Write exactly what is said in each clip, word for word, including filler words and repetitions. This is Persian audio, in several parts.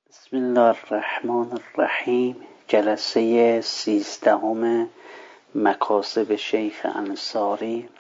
بسم الله الرحمن الرحیم. جلسه سیزدهم مکاسب شیخ انصاری،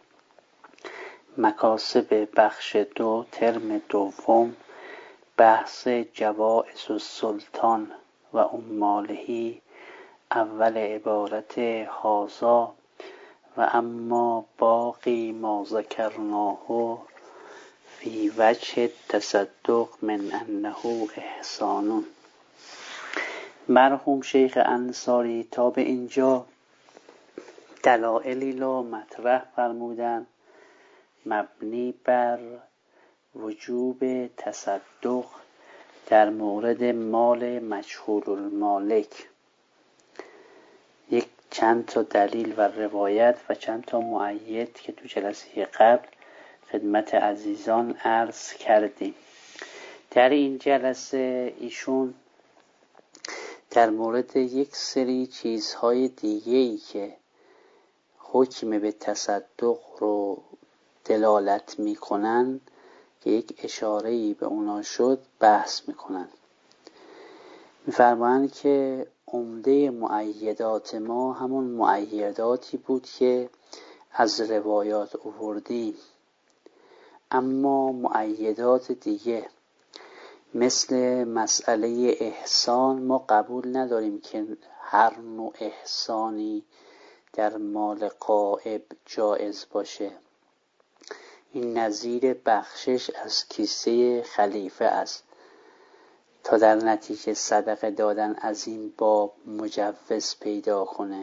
مکاسب بخش دو، ترم دوم، بحث جوائز السلطان و عمالهی. اول عبارت هذا و اما باقی ما ذکرناه فی وجه تصدق من انه احسان. مرحوم شیخ انصاری تا به اینجا دلایلی رو مطرح فرمودن مبنی بر وجوب تصدق در مورد مال مجهول المالک. یک چند تا دلیل و روایت و چند تا مؤید که تو جلسه قبل خدمت عزیزان عرض کردیم. در این جلسه ایشون در مورد یک سری چیزهای دیگه‌ای که حکم به تصدق رو دلالت میکنن که یک اشاره‌ای به اونا شد بحث میکنن. میفرمایند که عمده مؤیدات ما همون مؤیداتی بود که از روایات آوردیم، اما مؤیدات دیگه مثل مسئله احسان ما قبول نداریم که هر نوع احسانی در مال غائب جایز باشه. این نظیر بخشش از کیسه خلیفه است تا در نتیجه صدقه دادن از این باب مجوز پیدا کنه.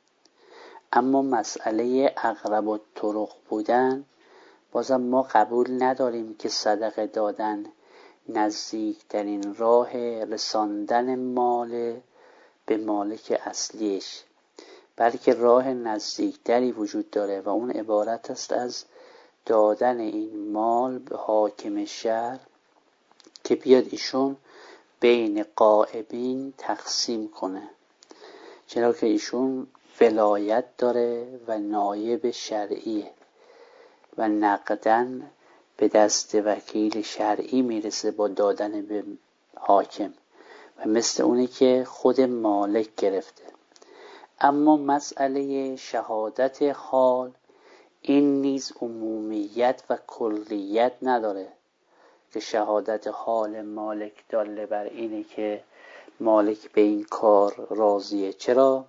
اما مسئله اقرب الطرق بودن بازم ما قبول نداریم که صدقه دادن نزدیکترین راه رساندن مال به مالک اصلیش، بلکه راه نزدیکتری وجود داره و اون عبارت است از دادن این مال به حاکم شهر که بیاد ایشون بین غائبین تقسیم کنه، چرا که ایشون ولایت داره و نایب شرعیه و نقدن به دست وکیل شرعی میرسه با دادن به حاکم و مثل اونی که خود مالک گرفته. اما مسئله شهادت حال این نیز عمومیت و کلیت نداره که شهادت حال مالک داله بر اینه که مالک به این کار راضیه. چرا؟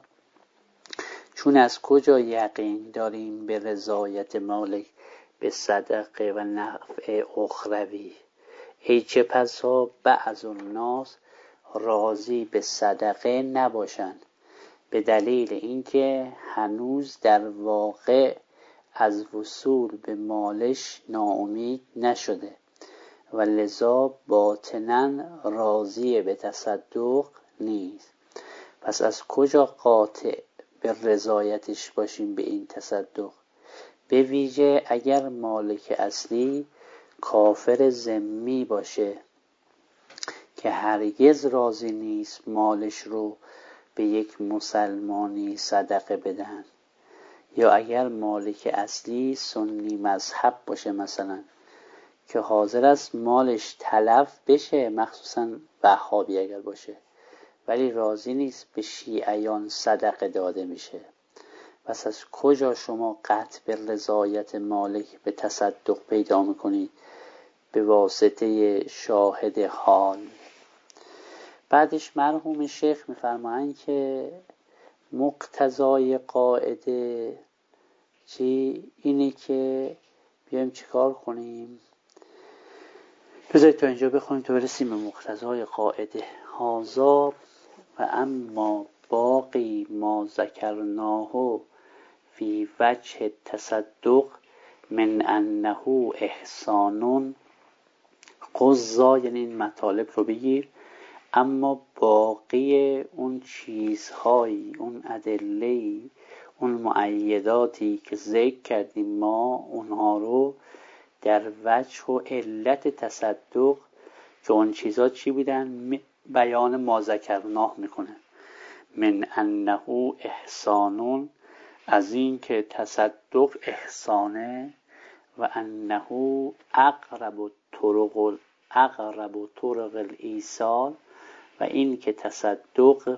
چون از کجا یقین داریم به رضایت مالک به صدقه و نفع اخروی؟ ای چه پسا بعض الناس راضی به صدقه نباشند به دلیل اینکه هنوز در واقع از وصول به مالش ناامید نشده و لذا باطناً راضی به تصدق نیست. پس از کجا قاطع به رضایتش باشیم به این تصدق؟ به ویژه اگر مالک اصلی کافر ذمی باشه که هرگز راضی نیست مالش رو به یک مسلمانی صدقه بدن، یا اگر مالک اصلی سنی مذهب باشه مثلا که حاضر است مالش تلف بشه، مخصوصا وهابی اگر باشه، ولی راضی نیست به شیعیان صدقه داده میشه. پس از کجا شما قطع به رضایت مالک به تصدق پیدا میکنید؟ به واسطه شاهد حال. بعدش مرحوم شیخ میفرمایند که مقتضای قاعده چی؟ اینه که بیایم چیکار کنیم؟ بذارید تا اینجا بخونیم تا برسیم به مقتضای قاعده. هذا و اما باقی ما ذکرناه فی وجه تصدق من انه احسان. قضا یعنی این مطالب رو بگیر، اما باقی اون چیزهایی، اون ادله‌ای، اون مؤیداتی که ذکر کردیم ما، اونها رو در وجه و علت تصدق که اون چیزها چی بودن بیان ما ذکرناه میکنه. من انه احسان، از این که تصدق احسانه، و انه اقرب طرق اقرب طرق الایصال، و این که تصدق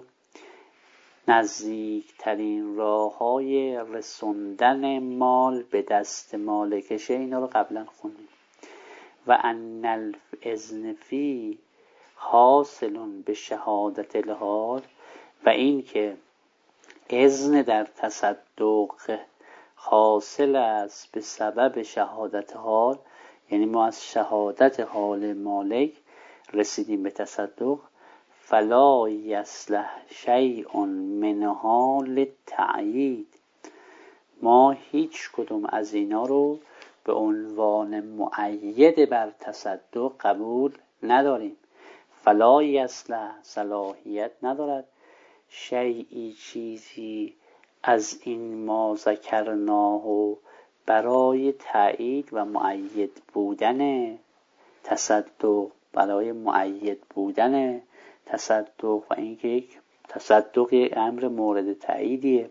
نزدیکترین راه های رسوندن مال به دست مالکشه. اینا رو قبلا خوندیم. و ان الاذن فی حاصل به شهادت الحال، و این که اذن در تصدق حاصل است به سبب شهادت حال، یعنی ما از شهادت حال مالک رسیدیم به تصدق. فلا یصلح شیء منها للتأیید، ما هیچ کدوم از اینا رو به عنوان مؤید بر تصدق قبول نداریم. فلا یصلح صلاحیت ندارد، شیئی چیزی از این ما ذکرناه برای تأیید و مؤید بودن تصدق، برای مؤید بودن تصدق و اینکه یک تصدق امر مورد تأییدیه.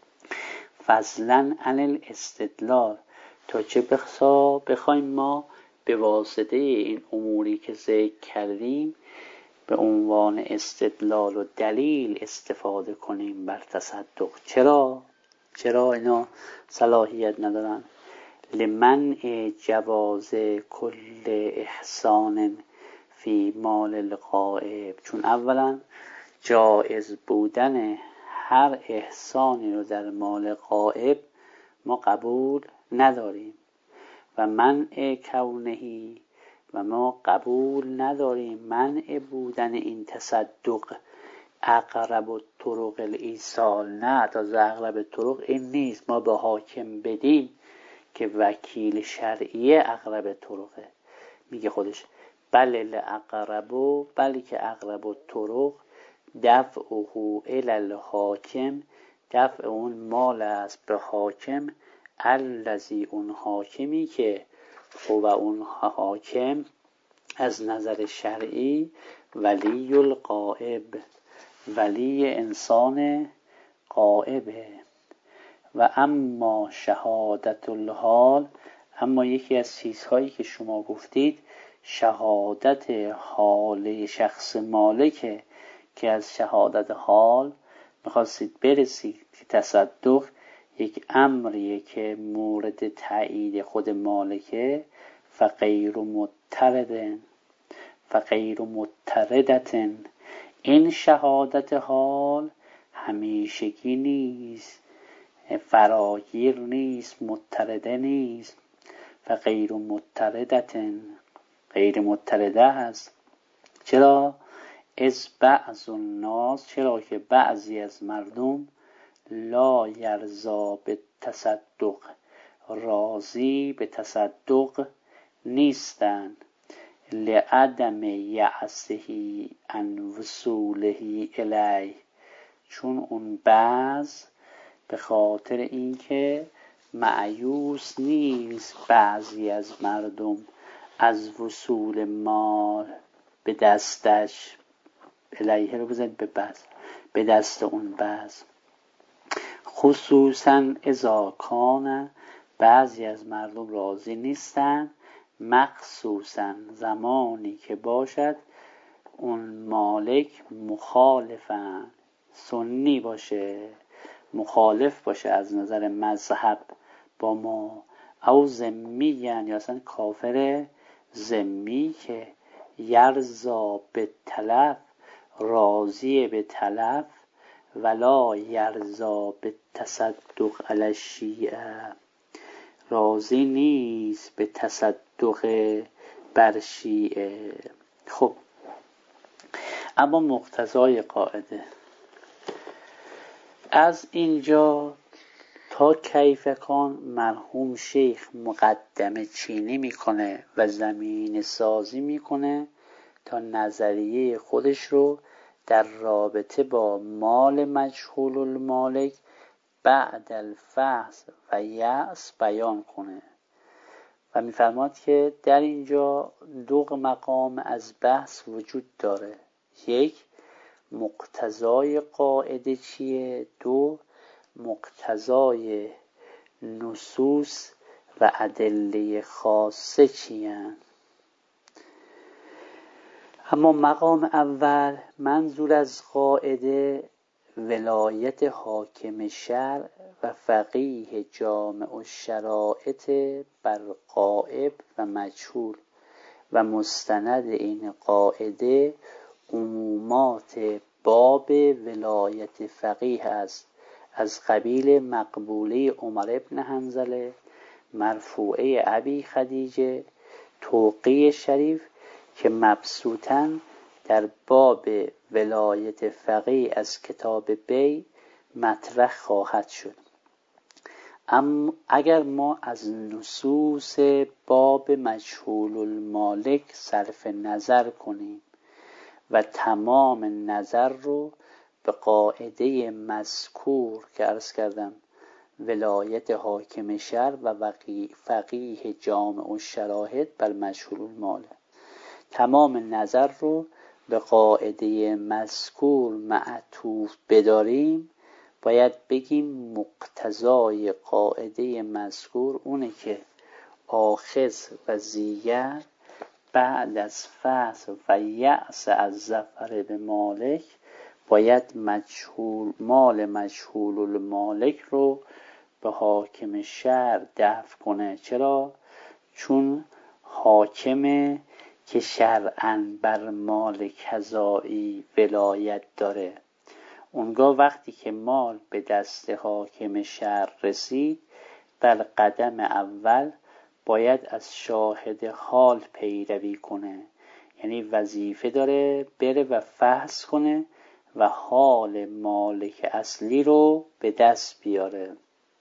فضلا عن الاستدلال، تا چه بخصا بخوایم ما به واسطه این اموری که ذکر کردیم به عنوان استدلال و دلیل استفاده کنیم بر تصدق. چرا؟ چرا اینا صلاحیت ندارن؟ لمنع جواز کل احسان فی مال الغائب، چون اولا جایز بودن هر احسانی رو در مال غائب ما قبول نداریم. و منع کونهی، و ما قبول نداریم منع بودن این تصدق اقرب الطرق الایصال. نه، تا اقرب الطرق این نیست ما به حاکم بدیم که وکیل شرعی اقرب طرقه. میگه خودش بل الاقرب، بلکه اقرب الطرق دفعه الی الحاکم، دفع اون مال است به حاکم، الذی اون حاکمی که و اون حاکم از نظر شرعی ولی الغائب، ولی انسان غائبه. و اما شهادت الحال، اما یکی از چیزهایی که شما گفتید شهادت حال شخص مالکه، که از شهادت حال میخواستید برسید که تصدق یک امریه که مورد تأیید خود مالکه. فغیر مضطردن فغیر مضطردتن، این شهادت حال همیشگی نیست، فراگیر نیست، مضطرده نیست. فغیر مضطردتن، غیر مضطرده هست. چرا؟ از بعض الناس، چرا که بعضی از مردم لا یرضا به تصدق، راضی به تصدق نیستند. لعدم یأسه عن وصوله الیه، چون اون بعض به خاطر اینکه مایوس نیست بعضی از مردم از وصول مال به دستش، الیه رو بزنید به بعض، به دست اون بعض. خصوصا اذا کان، بعضی از مردم راضی نیستن، مخصوصا زمانی که باشد اون مالک مخالفن، سنی باشه، مخالف باشه از نظر مذهب با ما، او ذمی یا اصلا کافر ذمی که یرضا به تلف، راضی به تلف، ولا یرضا به تصدق علی الشیعه، راضی نیست به تصدق بر شیعه. خب اما مقتضای قاعده از اینجا تا کیفکان مرحوم شیخ مقدمه چینی میکنه و زمین سازی میکنه تا نظریه خودش رو در رابطه با مال مجهول المالک بعد الفحص و یأس بیان کنه و میفرماد که در اینجا دو مقام از بحث وجود داره. یک، مقتضای قاعده چیه؟ دو، مقتضای نصوص و ادله خاصه چیه؟ اما مقام اول منظور از قاعده ولایت حاکم شرع و فقیه جامع الشرایط بر غایب و مجهول و مستند این قاعده عمومات باب ولایت فقیه است، از قبیل مقبوله عمر بن حنظله، مرفوعه ابی خدیجه، توقیه شریف که مبسوطاً در باب ولایت فقیه از کتاب بی مطرح خواهد شد. اما اگر ما از نصوص باب مجهول المالک صرف نظر کنیم و تمام نظر رو به قاعده مذکور که عرض کردم ولایت حاکم شرع و فقیه جامع الشرایط بر مجهول المالک، تمام نظر رو به قاعده مذکور معطوف بداریم، باید بگیم مقتضای قاعده مذکور اونه که آخذ و زیگر بعد از فصل و یأس از ظفر به مالک باید مجهول مال مجهول المالک رو به حاکم شرع دفع کنه. چرا؟ چون حاکمه که شرعاً بر مال قضایی ولایت داره. اونگاه وقتی که مال به دست حاکم شرع رسید، در قدم اول باید از شاهد حال پیروی کنه، یعنی وظیفه داره بره و فحص کنه و حال مالک اصلی رو به دست بیاره.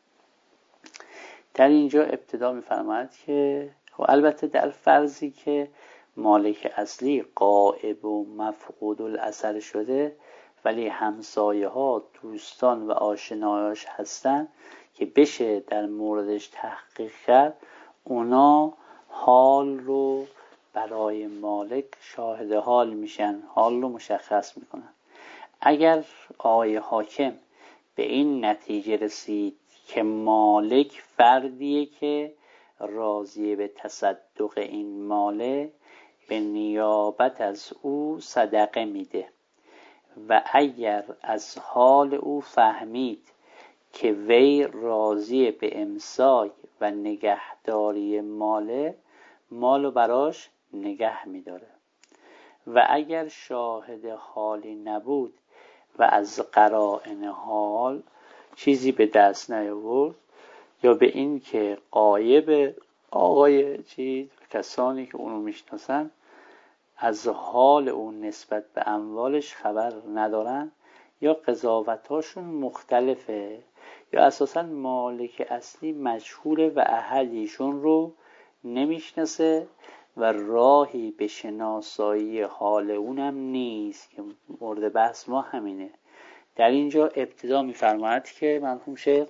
در اینجا ابتدا می‌فرماید که خب البته در فرضی که مالک اصلی غائب و مفقود الاثر شده ولی همسایه ها دوستان و آشنایاش هستن که بشه در موردش تحقیق کرد، اونا حال رو برای مالک شاهد حال میشن، حال رو مشخص میکنن. اگر آقای حاکم به این نتیجه رسید که مالک فردیه که راضی به تصدق این ماله، به نیابت از او صدقه میده و اگر از حال او فهمید که وی راضی به امساک و نگهداری ماله، مالو براش نگه میداره و اگر شاهد حالی نبود و از قرائن حال چیزی به دست نیاورد یا به این که غایب آقای چیز کسانی که اونو میشناسن از حال اون نسبت به اموالش خبر ندارن یا قضاوتاشون مختلفه یا اساساً مالک اصلی مجهوله و احدیشون رو نمیشناسه و راهی به شناسایی حال اونم نیست که مورد بحث ما همینه. در اینجا ابتدا میفرماید که مرحوم شیخ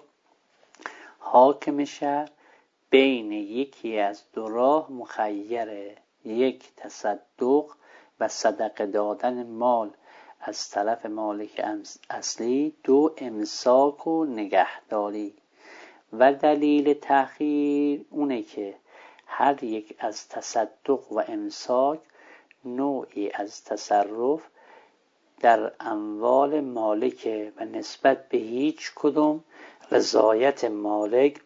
حاکم شهر بین یکی از دو راه مخیره، یک تصدق و صدقه دادن مال از طرف مالک اصلی، دو امساک و نگهداری. و دلیل تأخیر اونه که هر یک از تصدق و امساک نوعی از تصرف در اموال مالک و نسبت به هیچ کدوم رضایت مالک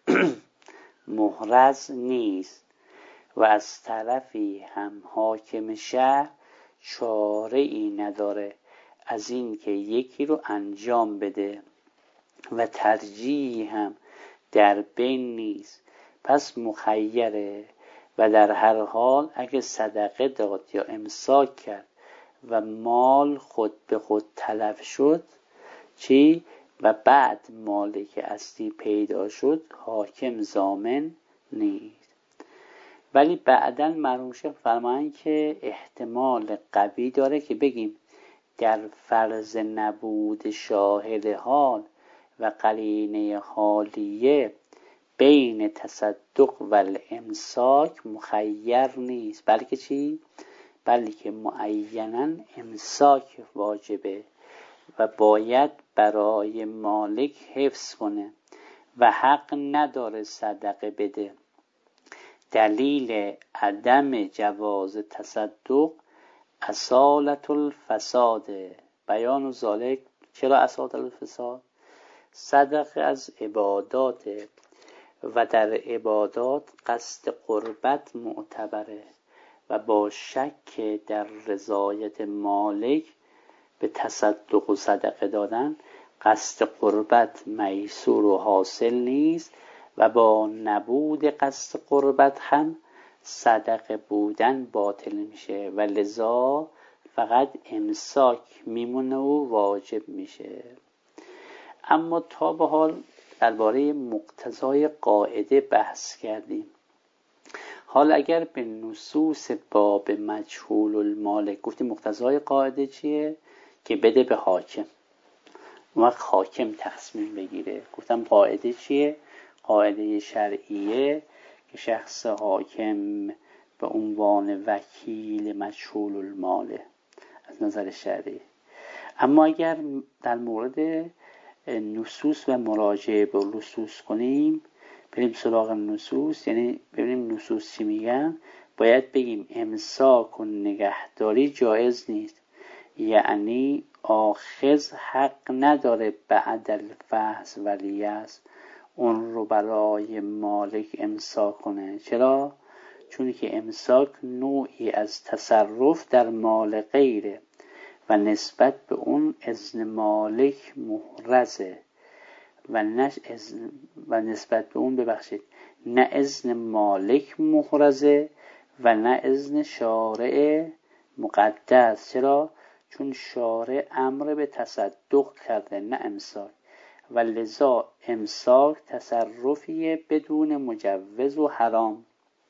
محرز نیست و از طرفی هم حاکم شهر چاره ای نداره از این که یکی رو انجام بده و ترجیح هم در بین نیست، پس مخیره و در هر حال اگه صدقه داد یا امساک کرد و مال خود به خود تلف شد چی؟ و بعد مالک اصلی پیدا شد، حاکم ضامن نیست. ولی بعداً مرحوم شیخ فرمایند که احتمال قوی داره که بگیم در فرض نبود شاهد حال و قرینه حالیه بین تصدق و الامساک مخیر نیست، بلکه چی؟ بلکه معیناً امساک واجبه و باید برای مالک حفظ کنه و حق نداره صدقه بده. دلیل عدم جواز تصدق اصالت الفساد بیان و ذالک. چرا اصالت الفساد؟ صدقه از عبادات و در عبادات قصد قربت معتبره و با شک در رضایت مالک به تصدق و صدقه دادن قصد قربت میسور و حاصل نیست و با نبود قصد قربت هم صدقه بودن باطل میشه و لذا فقط امساک میمونه و واجب میشه. اما تا به حال درباره مقتضای قاعده بحث کردیم. حال اگر به نصوص باب مجهول المالک گفتیم مقتضای قاعده چیه؟ که بده به حاکم، اون وقت حاکم تصمیم بگیره. گفتم قاعده چیه؟ قاعده شرعیه که شخص حاکم به عنوان وکیل مجهول الماله از نظر شرعی. اما اگر در مورد نصوص و مراجعه به نصوص کنیم، بریم سراغ نصوص، یعنی ببینیم نصوص چی میگن، باید بگیم امساک و نگهداری جایز نیست، یعنی آخذ حق نداره بعد الفحص ولی است اون رو برای مالک امساک کنه. چرا؟ چون که امساک نوعی از تصرف در مال غیره و نسبت به اون اذن مالک محرزه و نه و نسبت به اون ببخشید نه اذن مالک محرزه و نه اذن شارع مقدس. چرا؟ چون شارع امر به تصدق کرده نه امساک و لذا امساک تصرفیه بدون مجوز و حرام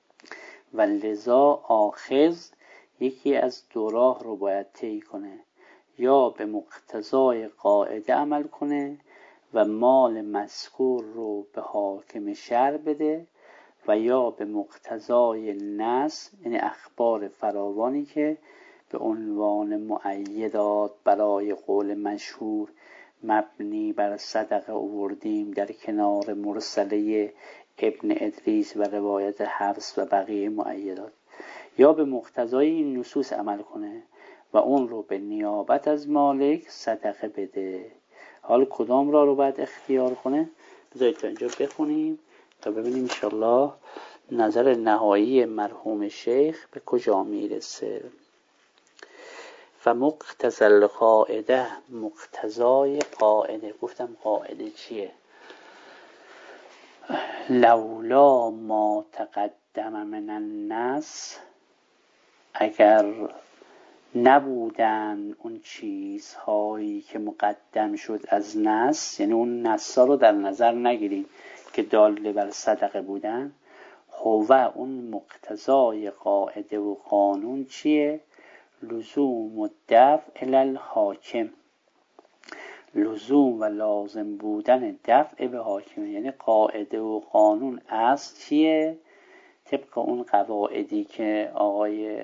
و لذا آخذ یکی از دو راه رو باید طی کنه، یا به مقتضای قاعده عمل کنه و مال مذکور رو به حاکم شرع بده و یا به مقتضای نص، یعنی اخبار فراوانی که به عنوان مؤیدات برای قول مشهور مبنی بر صدقه آوردیم در کنار مرسله ابن ادریس و روایت حفص و بقیه مؤیدات، یا به مقتضای این نصوص عمل کنه و اون رو به نیابت از مالک صدقه بده. حال کدام را رو باید اختیار کنه؟ بذارید تا اینجا بخونیم تا ببینیم انشالله نظر نهایی مرحوم شیخ به کجا میرسه. فمقتضی القاعده، مقتضای قاعده. گفتم قاعده چیه؟ لولا ما تقدم من النص، اگر نبودن اون چیزهایی که مقدم شد از نص، یعنی اون نصا رو در نظر نگیریم که داله بر صدقه بودن، هو اون مقتضای قاعده و قانون چیه؟ لزوم و دفع الی الحاکم، لزوم و لازم بودن دفع به حاکم. یعنی قاعده و قانون اصل چیه؟ طبق اون قواعدی که آقای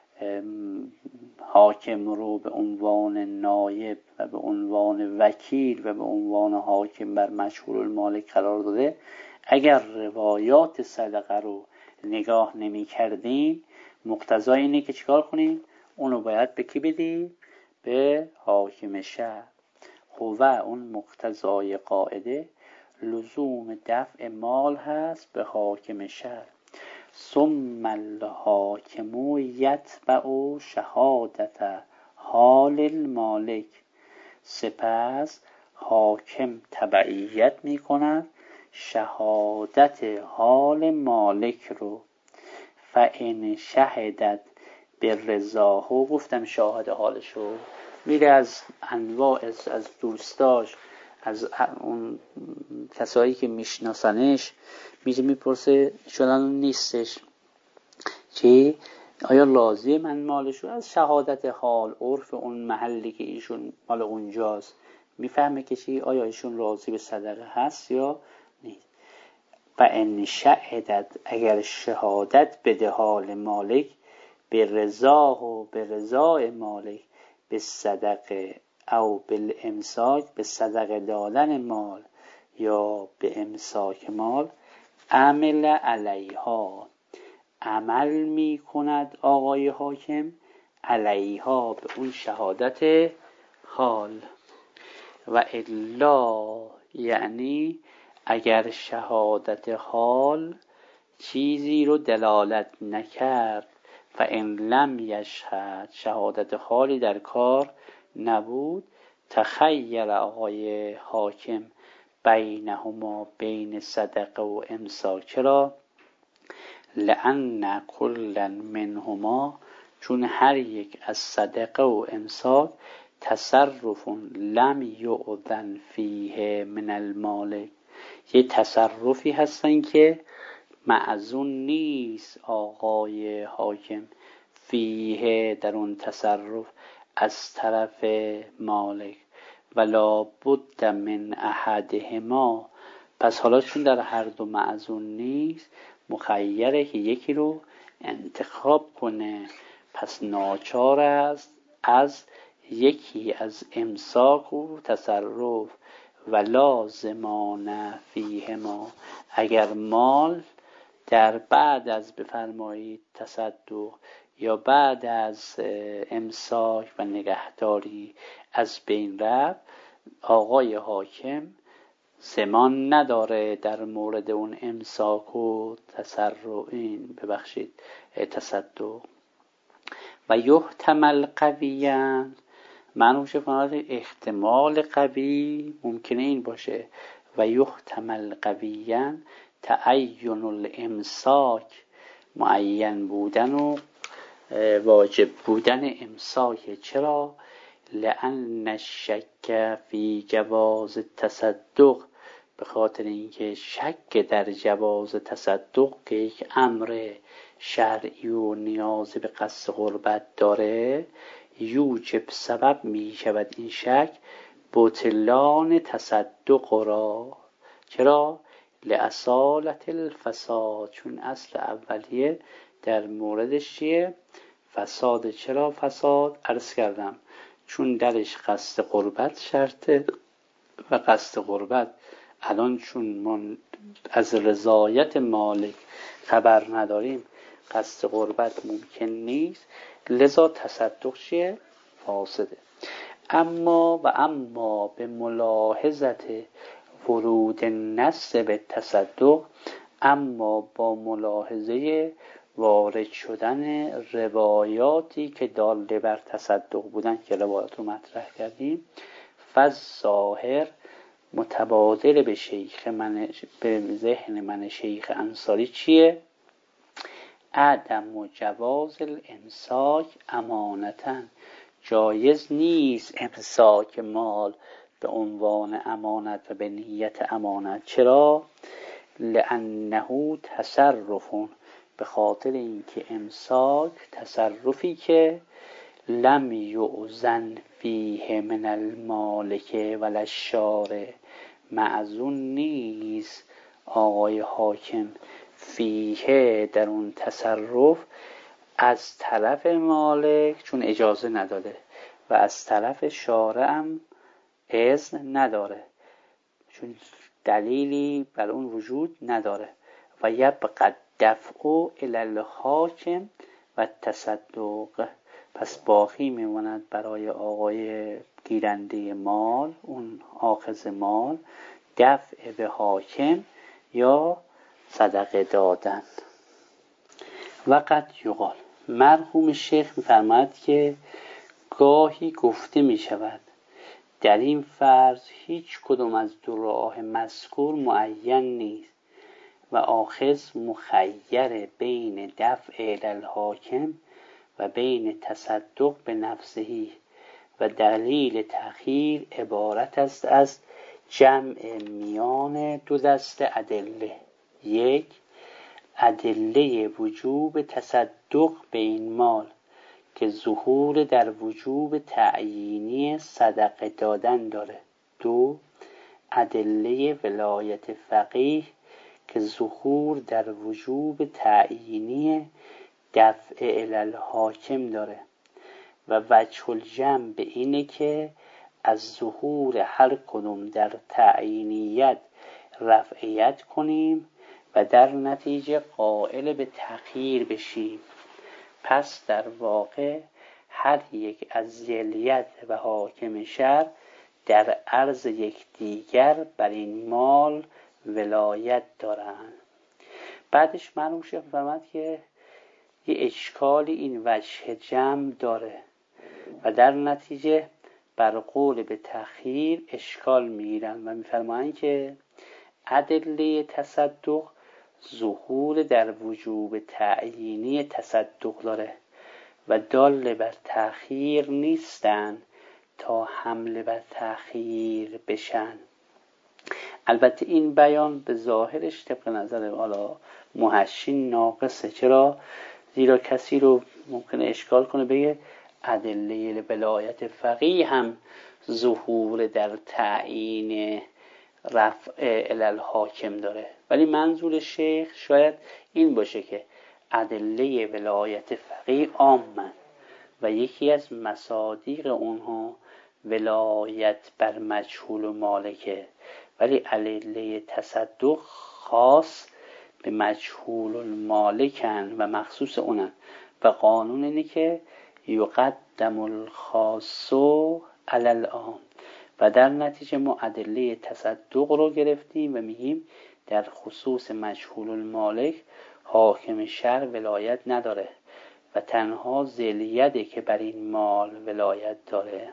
حاکم رو به عنوان نایب و به عنوان وکیل و به عنوان حاکم بر مجهول المالک قرار داده، اگر روایات صدقه رو نگاه نمی کردیم مقتضای اینه که چیکار کنیم؟ اونو باید به کی بدیم؟ به حاکم شهر. هو اون مقتضای قاعده لزوم دفع مال هست به حاکم شهر. ثم الحاکم یتبع شهادت حال المالک، سپس حاکم تبعیت می کند شهادت حال مالک رو. فان شهدت به رضاهو، گفتم شاهد حالشو میره از انواع از, از دوستاش، از اون کسایی که میشناسنش میره میپرسه شدن نیستش چی؟ آیا راضی من مالشو؟ از شهادت حال، عرف اون محلی که ایشون مال اونجاست میفهمه که چی؟ آیا ایشون راضی به صدقه هست یا نیست. و ان شهدت، اگر شهادت بده حال مالک به رضا و به رضای مالک به صدقه او بالامساک، به صدقه دادن مال یا به امساک مال، عمل علیها، عمل می کند آقای حاکم علیها به اون شهادت حال. و الا یعنی اگر شهادت حال چیزی رو دلالت نکرد، فإن لم یشهد شهادت حالی در کار نبود، تخیل آقای حاکم بینهما بین صدقه و امساک. چرا؟ لأن کلا منهما چون هر یک از صدقه و امساک تصرف لم یؤذن فیه من المالک، یه تصرفی هستن که معذون نیست آقای حاکم فیه در اون تصرف از طرف مالک. ولا بد من احدهما، پس حالا چون در هر دو معذون نیست مخیره که یکی رو انتخاب کنه، پس ناچار است از یکی از امساک و تصرف. ولا ضمان فیهما، اگر مال در بعد از بفرمایید تصدق یا بعد از امساک و نگهداری از بین رفت، آقای حاکم ضمان نداره در مورد اون امساک و تصرف این ببخشید تصدق. و یحتمل قویاً، معنوش کنید احتمال قوی ممکنه این باشه. و یحتمل قویاً تعین الامساک، معین بودن و واجب بودن امساک. چرا؟ لأن الشک فی جواز تصدق، به خاطر اینکه شک در جواز تصدق که یک امر شرعی و نیاز به قصد قربت داره، یوجب سبب می شود این شک بطلان تصدق را. چرا؟ لأصالت الفساد، چون اصل اولیه در موردش چیه؟ فساد. چرا فساد؟ عرض کردم چون درش قصد قربت شرطه و قصد قربت الان چون من از رضایت مالک خبر نداریم قصد قربت ممکن نیست، لذا تصدق چیه؟ فاسده. اما و اما به ملاحظت ورود النص به تصدق، اما با ملاحظه وارد شدن روایاتی که داله بر تصدق بودن که روایات رو مطرح کردیم، فالظاهر متبادر به شیخ من، به ذهن من شیخ انصاری چیه؟ عدم و جواز الامساک امانتا، جایز نیست امساک مال به عنوان امانت و به نیت امانت. چرا؟ لأنه تصرف، به خاطر اینکه امساک تصرفی که لم یؤذن فیه من المالک ولا الشارع، معذون نیست آقای حاکم فیه در اون تصرف از طرف مالک، چون اجازه نداده، و از طرف شارع هم اذن نداره چون دلیلی بر اون وجود نداره. و یبقى دفع الی الحاکم و تصدق، پس باقی میماند برای آقای گیرنده مال، اون آخذ مال، دفع به حاکم یا صدقه دادن. و قد یقال، مرحوم شیخ می‌فرماید که گاهی گفته می شود در این فرض هیچ کدام از دو راه مذکور معین نیست و آخذ مخیر بین دفع الی الحاکم و بین تصدق به نفسه، و دلیل تأخیر عبارت است از جمع میان دو دست ادله. یک، ادله وجوب تصدق به این مال که ظهور در وجوب تعیینی صدقه دادن داره. دو، ادله ولایت فقیه که ظهور در وجوب تعیینی دفع الی الحاکم داره. و وجه الجمع به اینه که از ظهور هر کدوم در تعیینیت رفعیت کنیم و در نتیجه قائل به تغییر بشیم. پس در واقع هر یک از ذلیت و حاکم شر در عرض یکدیگر بر این مال ولایت دارند. بعدش مرحوم شیخ فرمود که یه اشکالی این وجه جمع داره و در نتیجه بر قول به تأخیر اشکال میگیرن و میفرمایند که ادله تصدق ظهور در وجوب تعیینی تصدق داره و دال بر تأخیر نیستن تا حمله بر تأخیر بشن. البته این بیان به ظاهرش طبق نظر حالا محشین ناقصه. چرا؟ زیرا کسی رو ممکنه اشکال کنه بگه ادله ولایت فقیه هم ظهور در تعیین رفع علل حاکم داره، ولی منظور شیخ شاید این باشه که ادله ولایت فقیه عامن و یکی از مصادیق اونها ولایت بر مجهول و مالکه، ولی ادله تصدق خاص به مجهول المالکن و مخصوص اونن و قانون اینه که یقدم الخاص علی العام و در نتیجه ما ادله تصدق رو گرفتیم و میگیم در خصوص مجهول المالک حاکم شر ولایت نداره و تنها ذلیته که بر این مال ولایت داره.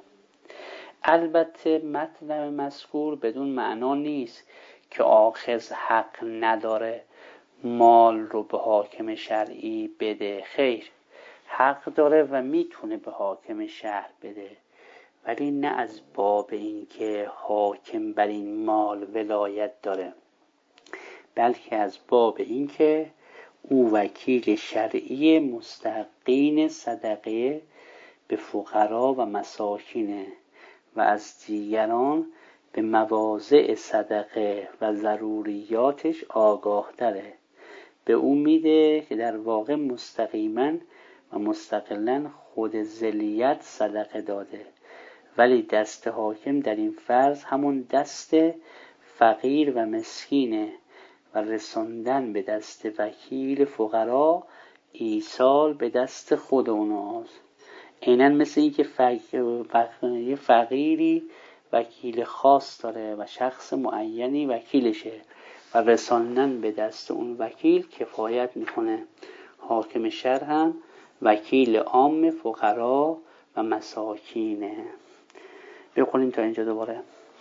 البته مطلب مذکور بدون معنا نیست که آخذ حق نداره مال رو به حاکم شرعی بده. خیر، حق داره و میتونه به حاکم شهر بده، ولی نه از باب این که حاکم بر این مال ولایت داره، بلکه از باب این که او وکیل شرعی مستحقین صدقه به فقرا و مساکینه و از دیگران به مواضع صدقه و ضروریاتش آگاه تره. به او میده که در واقع مستقیما و مستقلا خود ذلیت صدقه داده، ولی دست حاکم در این فرض همون دست فقیر و مسکینه و رساندن به دست وکیل فقرا ایصال به دست خود اوناست. عیناً مثل این که فقیر فقیری وکیل خاص داره و شخص معینی وکیلشه و رساندن به دست اون وکیل کفایت میکنه. حاکم شرع هم وکیل عام فقرا و مساکینه. بخونیم تا اینجا دوباره.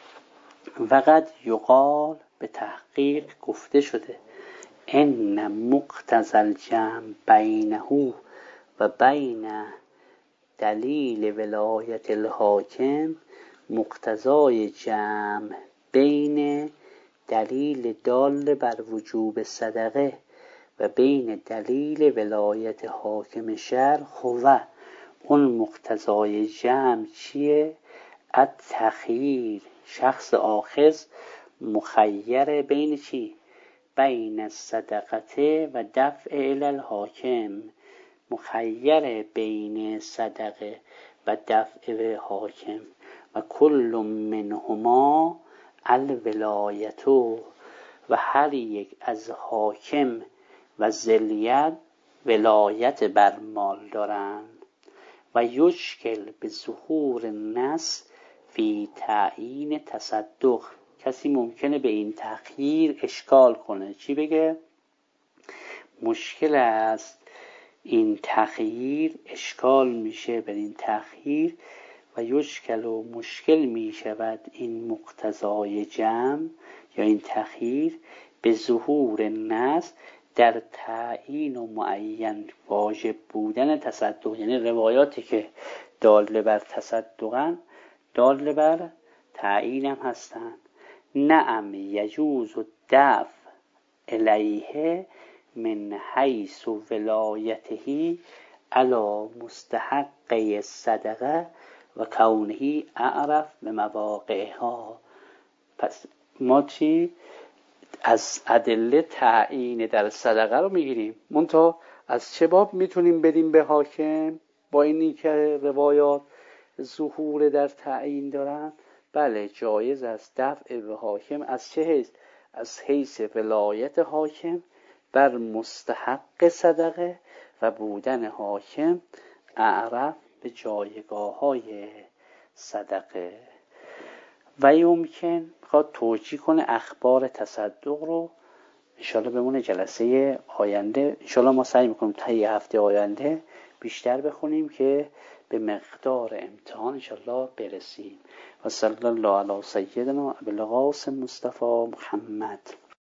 وقد یقال به تحقیق گفته شده ان مقتضی الجمع بینه و بین دلیل ولایت الحاکم مقتضای جمع بین دلیل دال بر وجوب صدقه و بین دلیل ولایت حاکم شرع هو اون مقتضای جمع چیه؟ التخییر. شخص آخذ مخیر بین چی؟ بین صدقته و دفع الی الحاکم، مخیر بین صدقه و دفع حاکم و کل منهما الولایتو و هر یک از حاکم و ذلیت ولایت بر مال دارند و یشکل به ظهور النص فی تعیین تصدق. کسی ممکنه به این تأخیر اشکال کنه. چی بگه؟ مشکل است این تأخیر، اشکال میشه بر این تأخیر و یشکل و مشکل میشود این مقتضای جمع یا این تأخیر به ظهور النص در تعیین و معین واجب بودن تصدق. یعنی روایاتی که دال بر تصدقن دال بر تعیین هم هستن. نعم یجوز الدفع الیه من حیث ولایته علی مستحق صدقه و کونه اعرف به مواقعها. پس ما چی؟ از ادله تعیین در صدقه رو میگیریم، منتها از چه باب میتونیم بدیم به حاکم با اینی که روایات ظهور در تعیین دارن؟ بله جایز است دفع به حاکم. از چه حیث؟ از حیث ولایت حاکم بر مستحق صدقه و بودن حاکم اعرف به جایگاه های صدقه. و یمکن میخواد توجیه کنه اخبار تصدق رو. انشالله بمونه جلسه آینده، انشالله ما سعی میکنیم تا یه هفته آینده بیشتر بخونیم که به مقدار امتحان انشالله برسیم. و صلی الله علی سیدنا ابوالقاسم مصطفی محمد.